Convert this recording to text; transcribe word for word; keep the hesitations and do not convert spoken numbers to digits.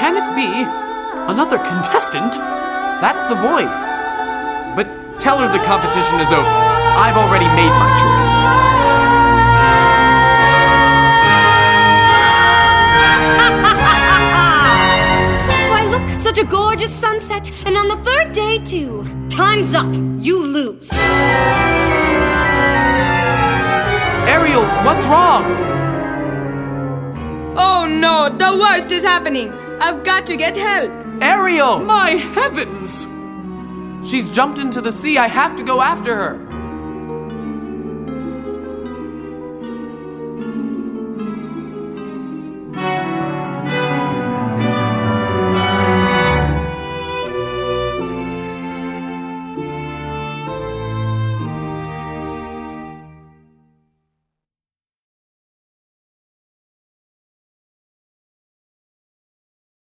can it be? Another contestant? That's the voice. But tell her the competition is over. I've already made my choice. Why, look, such a gorgeous sunset, and on the third day, too. Time's up. You lose. Ariel, what's wrong? Oh no, the worst is happening. I've got to get help. Ariel! My heavens! She's jumped into the sea. I have to go after her.